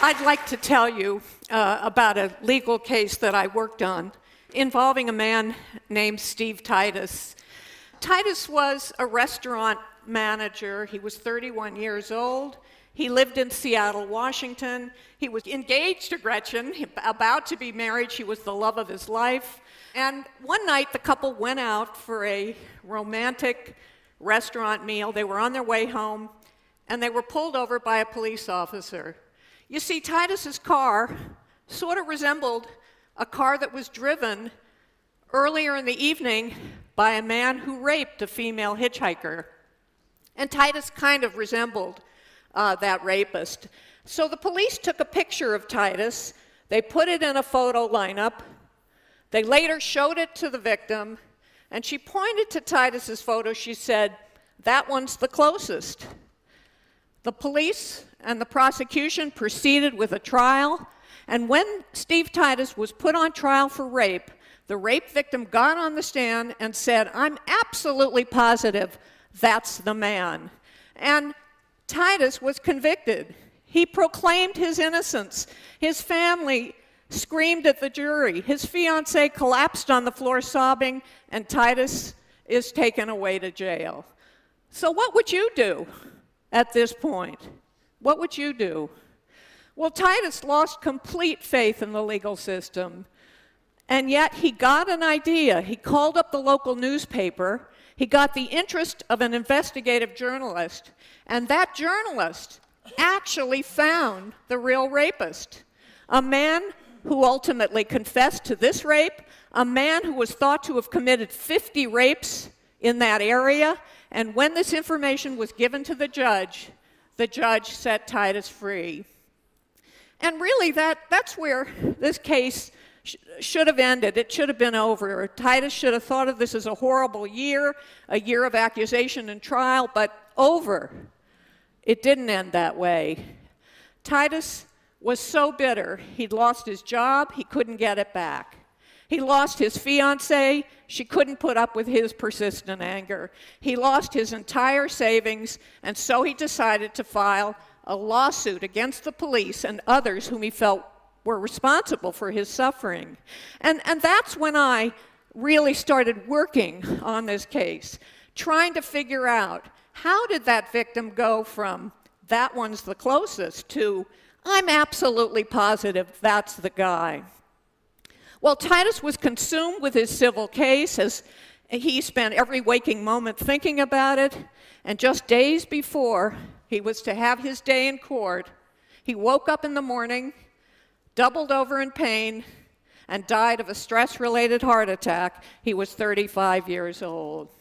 I'd like to tell you about a legal case that I worked on involving a man named Steve Titus. Titus was a restaurant manager. He was 31 years old. He lived in Seattle, Washington. He was engaged to Gretchen, about to be married. She was the love of his life. And one night, the couple went out for a romantic restaurant meal. They were on their way home, and they were pulled over by a police officer. You see, Titus's car sort of resembled a car that was driven earlier in the evening by a man who raped a female hitchhiker. And Titus kind of resembled that rapist. So the police took a picture of Titus. They put it in a photo lineup. They later showed it to the victim, and she pointed to Titus's photo. She said, "That one's the closest." The police and the prosecution proceeded with a trial, and when Steve Titus was put on trial for rape, the rape victim got on the stand and said, "I'm absolutely positive that's the man." And Titus was convicted. He proclaimed his innocence. His family screamed at the jury. His fiancée collapsed on the floor sobbing, and Titus is taken away to jail. So what would you do at this point? What would you do? Well, Titus lost complete faith in the legal system, and yet he got an idea. He called up the local newspaper. He got the interest of an investigative journalist, and that journalist actually found the real rapist, a man who ultimately confessed to this rape, a man who was thought to have committed 50 rapes in that area, and when this information was given to the judge set Titus free. And really, that's where this case should have ended. It should have been over. Titus should have thought of this as a horrible year, a year of accusation and trial, but over. It didn't end that way. Titus was so bitter, he'd lost his job, he couldn't get it back. He lost his fiancée, she couldn't put up with his persistent anger. He lost his entire savings, and so he decided to file a lawsuit against the police and others whom he felt were responsible for his suffering. And that's when I really started working on this case, trying to figure out how did that victim go from "that one's the closest" to "I'm absolutely positive that's the guy." Well, Titus was consumed with his civil case as he spent every waking moment thinking about it, and just days before he was to have his day in court, he woke up in the morning, doubled over in pain, and died of a stress-related heart attack. He was 35 years old.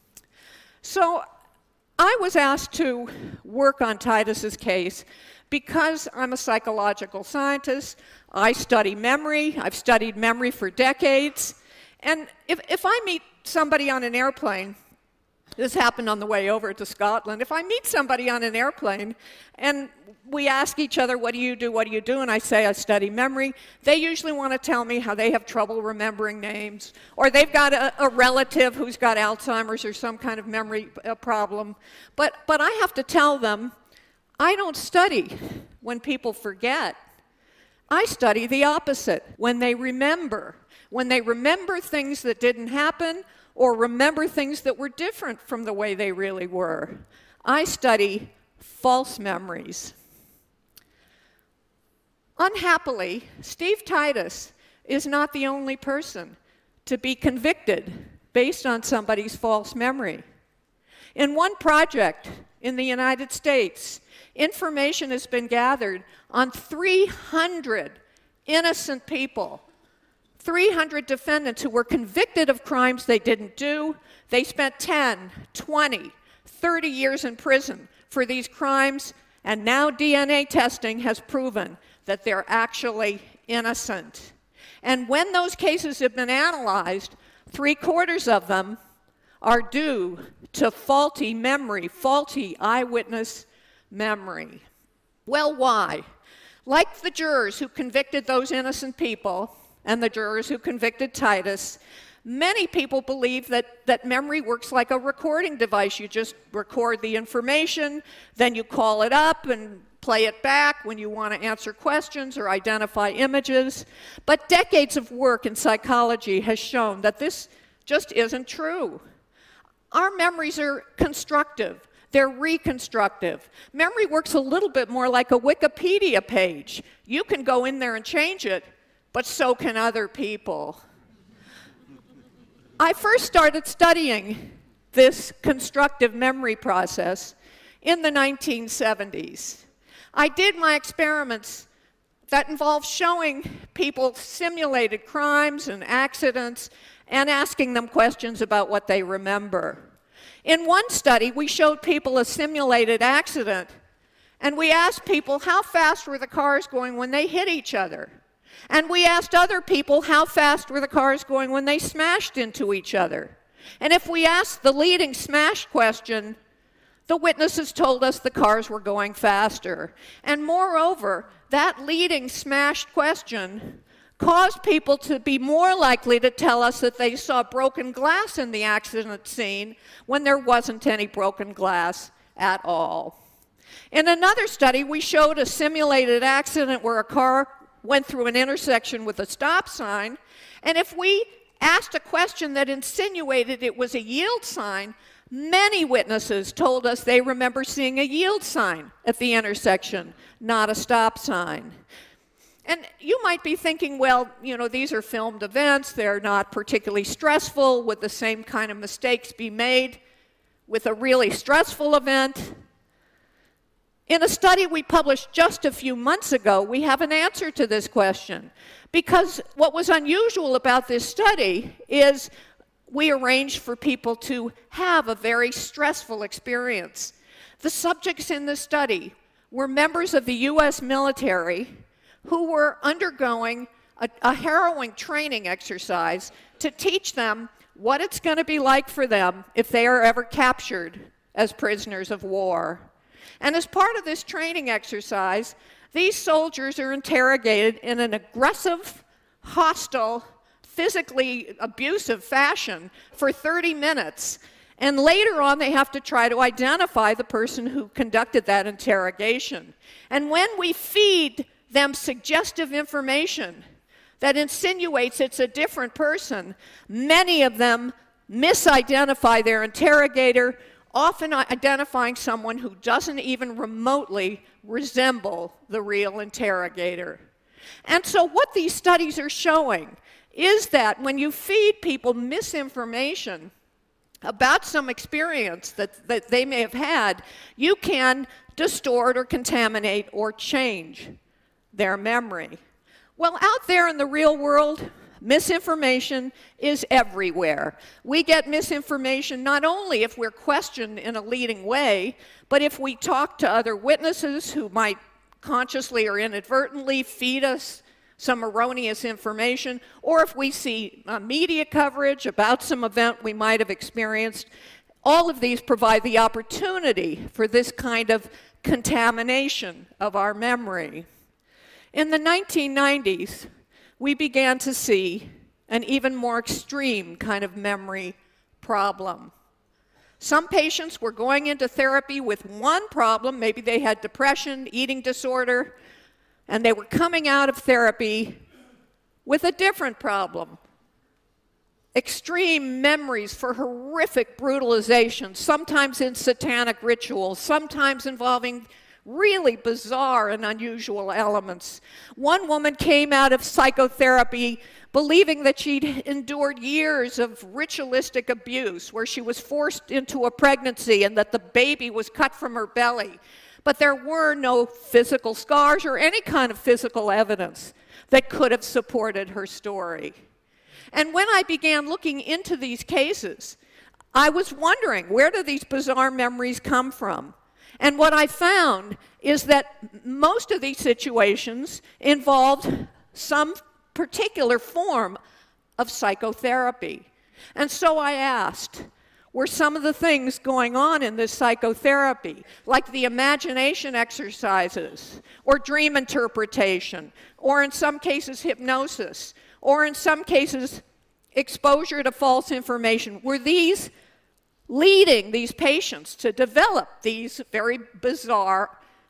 So I was asked to work on Titus's case because I'm a psychological scientist. I study memory. I've studied memory for decades. And if I meet somebody on an airplane, this happened on the way over to Scotland, if I meet somebody on an airplane and we ask each other, "What do you do? What do you do?" and I say, "I study memory," they usually want to tell me how they have trouble remembering names, or they've got a relative who's got Alzheimer's or some kind of memory problem. But I have to tell them, I don't study when people forget. I study the opposite, when they remember things that didn't happen or remember things that were different from the way they really were. I study false memories. Unhappily, Steve Titus is not the only person to be convicted based on somebody's false memory. In one project in the United States, information has been gathered on 300 innocent people, 300 defendants who were convicted of crimes they didn't do. They spent 10, 20, 30 years in prison for these crimes, and now DNA testing has proven that they're actually innocent. And when those cases have been analyzed, 3/4 of them are due to faulty memory, faulty eyewitness memory. Well, why? Like the jurors who convicted those innocent people and the jurors who convicted Titus, many people believe that memory works like a recording device. You just record the information, then you call it up and play it back when you want to answer questions or identify images. But decades of work in psychology has shown that this just isn't true. Our memories are constructive. They're reconstructive. Memory works a little bit more like a Wikipedia page. You can go in there and change it, but so can other people. I first started studying this constructive memory process in the 1970s. I did my experiments that involved showing people simulated crimes and accidents and asking them questions about what they remember. In one study, we showed people a simulated accident, and we asked people how fast were the cars going when they hit each other. And we asked other people how fast were the cars going when they smashed into each other. And if we asked the leading smash question, the witnesses told us the cars were going faster. And moreover, that leading smashed question caused people to be more likely to tell us that they saw broken glass in the accident scene when there wasn't any broken glass at all. In another study, we showed a simulated accident where a car went through an intersection with a stop sign, and if we asked a question that insinuated it was a yield sign, many witnesses told us they remember seeing a yield sign at the intersection, not a stop sign. And you might be thinking, well, you know, these are filmed events, they're not particularly stressful. Would the same kind of mistakes be made with a really stressful event? In a study we published just a few months ago, we have an answer to this question. Because what was unusual about this study is we arranged for people to have a very stressful experience. The subjects in this study were members of the US military who were undergoing a harrowing training exercise to teach them what it's going to be like for them if they are ever captured as prisoners of war. And as part of this training exercise, these soldiers are interrogated in an aggressive, hostile, physically abusive fashion for 30 minutes. And later on, they have to try to identify the person who conducted that interrogation. And when we feed them suggestive information that insinuates it's a different person, many of them misidentify their interrogator, often identifying someone who doesn't even remotely resemble the real interrogator. And so what these studies are showing is that when you feed people misinformation about some experience that they may have had, you can distort or contaminate or change their memory. Well, out there in the real world, misinformation is everywhere. We get misinformation not only if we're questioned in a leading way, but if we talk to other witnesses who might consciously or inadvertently feed us some erroneous information, or if we see media coverage about some event we might have experienced. All of these provide the opportunity for this kind of contamination of our memory. In the 1990s, we began to see an even more extreme kind of memory problem. Some patients were going into therapy with one problem, maybe they had depression, eating disorder, and they were coming out of therapy with a different problem. Extreme memories for horrific brutalization, sometimes in satanic rituals, sometimes involving really bizarre and unusual elements. One woman came out of psychotherapy believing that she'd endured years of ritualistic abuse, where she was forced into a pregnancy and that the baby was cut from her belly. But there were no physical scars or any kind of physical evidence that could have supported her story. And when I began looking into these cases, I was wondering, where do these bizarre memories come from? And what I found is that most of these situations involved some particular form of psychotherapy. And so I asked, were some of the things going on in this psychotherapy, like the imagination exercises, or dream interpretation, or in some cases hypnosis, or in some cases exposure to false information, were these leading these patients to develop these very bizarre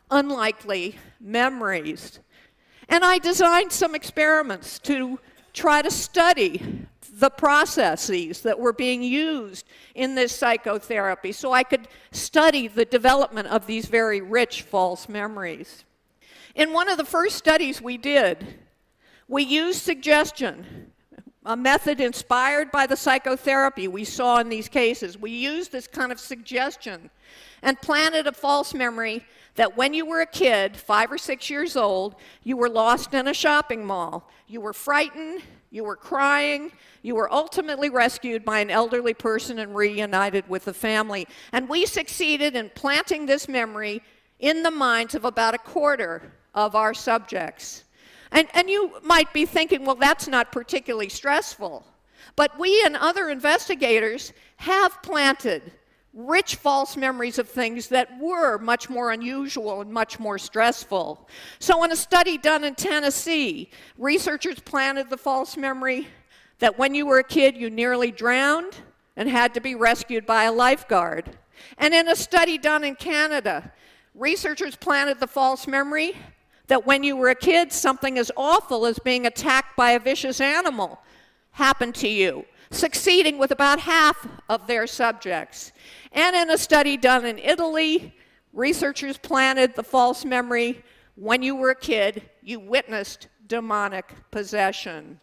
unlikely memories. And I designed some experiments to try to study the processes that were being used in this psychotherapy so I could study the development of these very rich false memories. In one of the first studies we did, we used suggestion, a method inspired by the psychotherapy we saw in these cases. We used this kind of suggestion and planted a false memory that when you were a kid, 5 or 6 years old, you were lost in a shopping mall. You were frightened, you were crying, you were ultimately rescued by an elderly person and reunited with the family. And we succeeded in planting this memory in the minds of about a quarter of our subjects. And you might be thinking, well, that's not particularly stressful. But we and other investigators have planted rich false memories of things that were much more unusual and much more stressful. So in a study done in Tennessee, researchers planted the false memory that when you were a kid, you nearly drowned and had to be rescued by a lifeguard. And in a study done in Canada, researchers planted the false memory that when you were a kid, something as awful as being attacked by a vicious animal happened to you, succeeding with about half of their subjects. And in a study done in Italy, researchers planted the false memory when you were a kid, you witnessed demonic possession.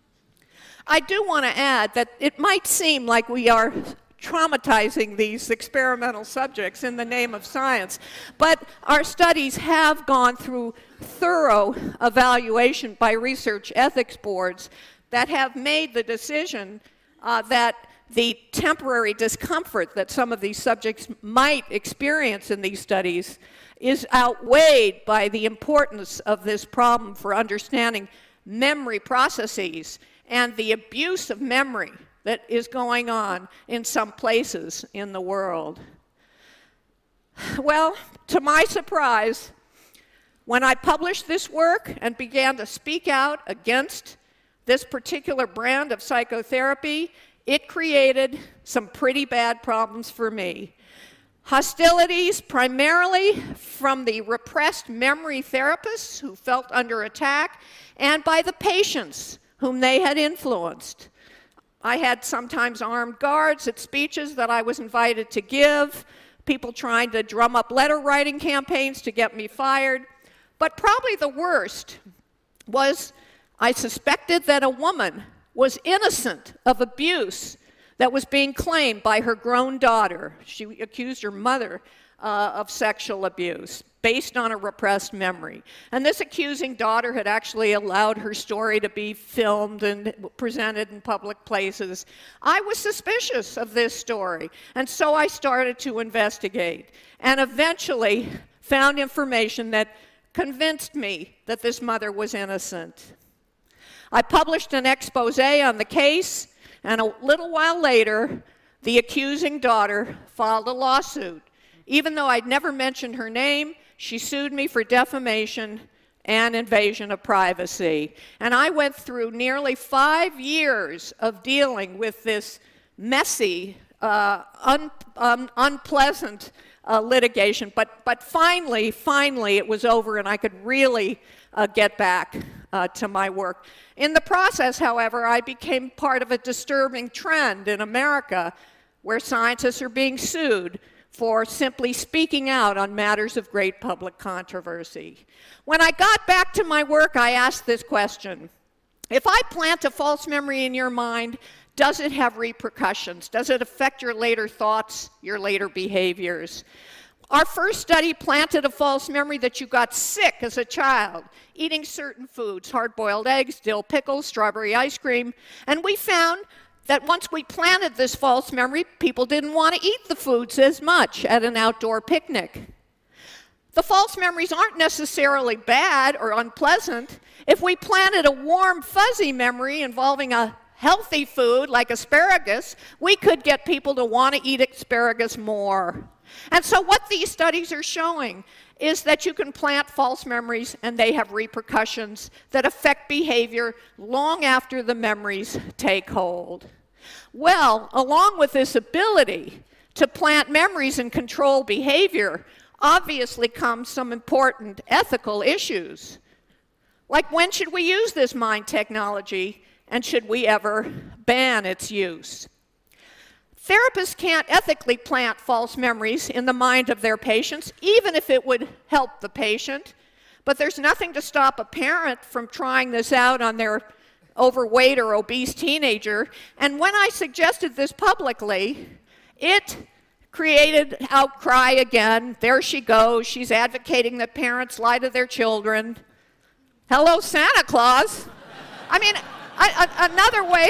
I do want to add that it might seem like we are traumatizing these experimental subjects in the name of science, but our studies have gone through thorough evaluation by research ethics boards that have made the decision that the temporary discomfort that some of these subjects might experience in these studies is outweighed by the importance of this problem for understanding memory processes and the abuse of memory that is going on in some places in the world. Well, to my surprise, when I published this work and began to speak out against this particular brand of psychotherapy, it created some pretty bad problems for me. Hostilities primarily from the repressed memory therapists who felt under attack and by the patients whom they had influenced. I had sometimes armed guards at speeches that I was invited to give, people trying to drum up letter writing campaigns to get me fired. But probably the worst was I suspected that a woman was innocent of abuse that was being claimed by her grown daughter. She accused her mother of sexual abuse based on a repressed memory. And this accusing daughter had actually allowed her story to be filmed and presented in public places. I was suspicious of this story, and so I started to investigate and eventually found information that convinced me that this mother was innocent. I published an expose on the case, and a little while later, the accusing daughter filed a lawsuit. Even though I'd never mentioned her name, she sued me for defamation and invasion of privacy. And I went through nearly 5 years of dealing with this messy, unpleasant litigation. But finally, it was over, and I could really get back to my work. In the process, however, I became part of a disturbing trend in America where scientists are being sued for simply speaking out on matters of great public controversy. When I got back to my work, I asked this question: if I plant a false memory in your mind, does it have repercussions? Does it affect your later thoughts, your later behaviors? Our first study planted a false memory that you got sick as a child, eating certain foods, hard-boiled eggs, dill pickles, strawberry ice cream, and we found that once we planted this false memory, people didn't want to eat the foods as much at an outdoor picnic. The false memories aren't necessarily bad or unpleasant. If we planted a warm, fuzzy memory involving a healthy food like asparagus, we could get people to want to eat asparagus more. And so what these studies are showing is that you can plant false memories and they have repercussions that affect behavior long after the memories take hold. Well, along with this ability to plant memories and control behavior obviously come some important ethical issues. Like, when should we use this mind technology, and should we ever ban its use? Therapists can't ethically plant false memories in the mind of their patients, even if it would help the patient. But there's nothing to stop a parent from trying this out on their overweight or obese teenager. And when I suggested this publicly, it created outcry again. There she goes. She's advocating that parents lie to their children. Hello, Santa Claus. I mean, another way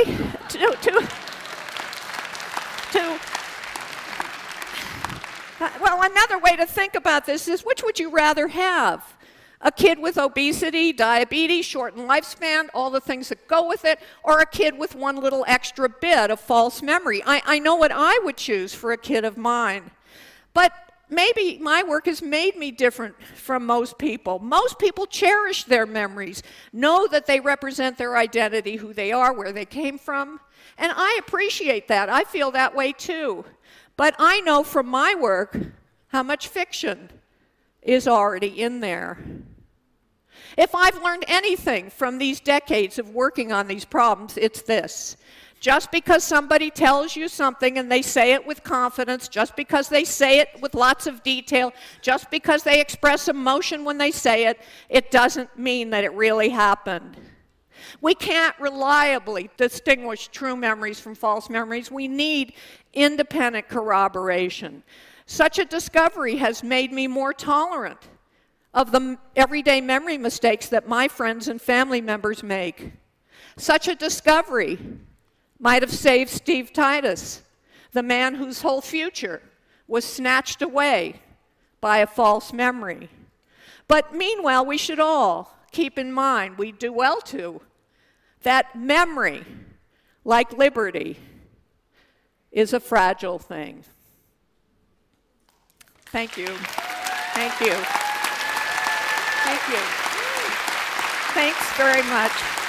another way to think about this is, which would you rather have? A kid with obesity, diabetes, shortened lifespan, all the things that go with it, or a kid with one little extra bit of false memory? I know what I would choose for a kid of mine. But maybe my work has made me different from most people. Most people cherish their memories, know that they represent their identity, who they are, where they came from. And I appreciate that. I feel that way too. But I know from my work how much fiction is already in there. If I've learned anything from these decades of working on these problems, it's this. Just because somebody tells you something and they say it with confidence, just because they say it with lots of detail, just because they express emotion when they say it, it doesn't mean that it really happened. We can't reliably distinguish true memories from false memories. We need independent corroboration. Such a discovery has made me more tolerant of the everyday memory mistakes that my friends and family members make. Such a discovery might have saved Steve Titus, the man whose whole future was snatched away by a false memory. But meanwhile, we should all keep in mind, we do well to, that memory, like liberty, is a fragile thing. Thank you. Thank you. Thank you. Thanks very much.